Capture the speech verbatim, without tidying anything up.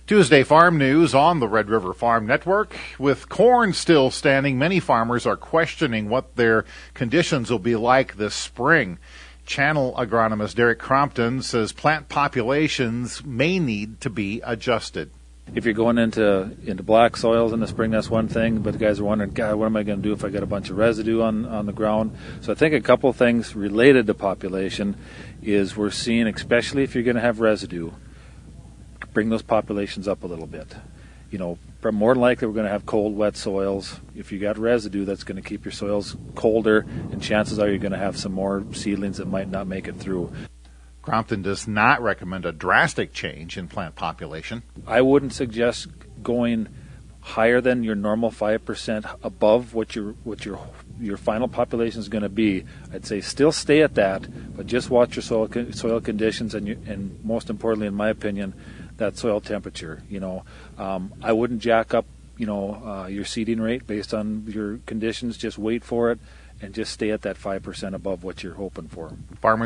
Tuesday Farm News on the Red River Farm Network. With corn still standing, many farmers are questioning what their conditions will be like this spring. Channel agronomist Derek Crompton says plant populations may need to be adjusted. If you're going into into black soils in the spring, that's one thing, but the guys are wondering, God, what am I going to do if I got a bunch of residue on, on the ground? So I think a couple things related to population is we're seeing, especially if you're going to have residue, bring those populations up a little bit. You know, more than likely we're going to have cold, wet soils. If you got residue, that's going to keep your soils colder, and chances are you're going to have some more seedlings that might not make it through. Crompton does not recommend a drastic change in plant population. I wouldn't suggest going higher than your normal five percent above what your what your your final population is going to be. I'd say still stay at that, but just watch your soil soil conditions and your, and most importantly, in my opinion, that soil temperature. You know, um, I wouldn't jack up you know uh, your seeding rate based on your conditions. Just wait for it and just stay at that five percent above what you're hoping for. Farmers